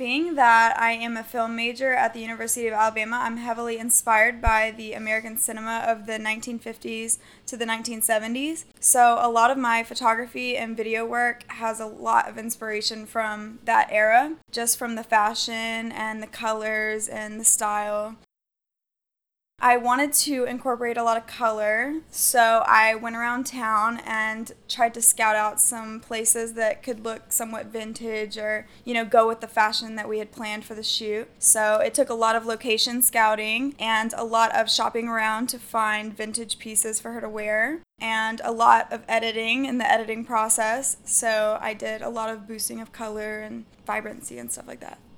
Being that I am a film major at the University of Alabama, I'm heavily inspired by the American cinema of the 1950s to the 1970s. So a lot of my photography and video work has a lot of inspiration from that era, just from the fashion and the colors and the style. I wanted to incorporate a lot of color, so I went around town and tried to scout out some places that could look somewhat vintage or, go with the fashion that we had planned for the shoot. So it took a lot of location scouting and a lot of shopping around to find vintage pieces for her to wear, and a lot of editing in the editing process. So I did a lot of boosting of color and vibrancy and stuff like that.